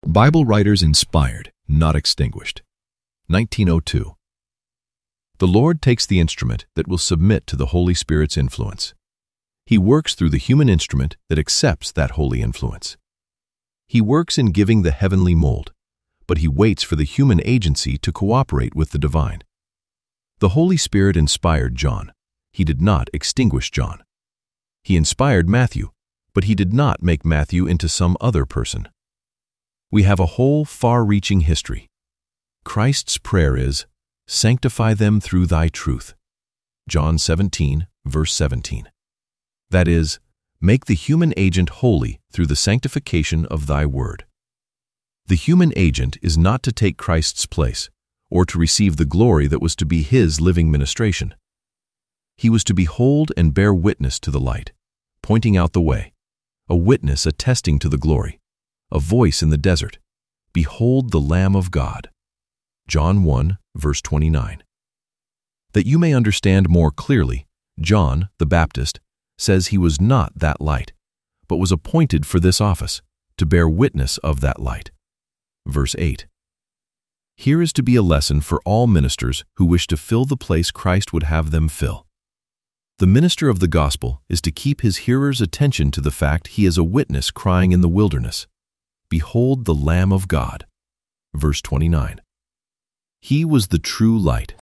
Bible writers inspired, not extinguished. 1902. The Lord takes the instrument that will submit to the Holy Spirit's influence. He works through the human instrument that accepts that holy influence. He works in giving the heavenly mold, but he waits for the human agency to cooperate with the divine. The Holy Spirit inspired John. He did not extinguish John. He inspired Matthew, but he did not make Matthew into some other person. We have a whole far-reaching history. Christ's prayer is, "Sanctify them through thy truth." John 17, verse 17. That is, make the human agent holy through the sanctification of thy word. The human agent is not to take Christ's place or to receive the glory that was to be his living ministration. He was to behold and bear witness to the light, pointing out the way, a witness attesting to the glory, a voice in the desert, "Behold the Lamb of God." John 1, verse 29. That you may understand more clearly, John, the Baptist, says he was not that light, but was appointed for this office, to bear witness of that light. Verse 8. Here is to be a lesson for all ministers who wish to fill the place Christ would have them fill. The minister of the gospel is to keep his hearers' attention to the fact he is a witness crying in the wilderness, "Behold the Lamb of God." Verse 29. He was the true light,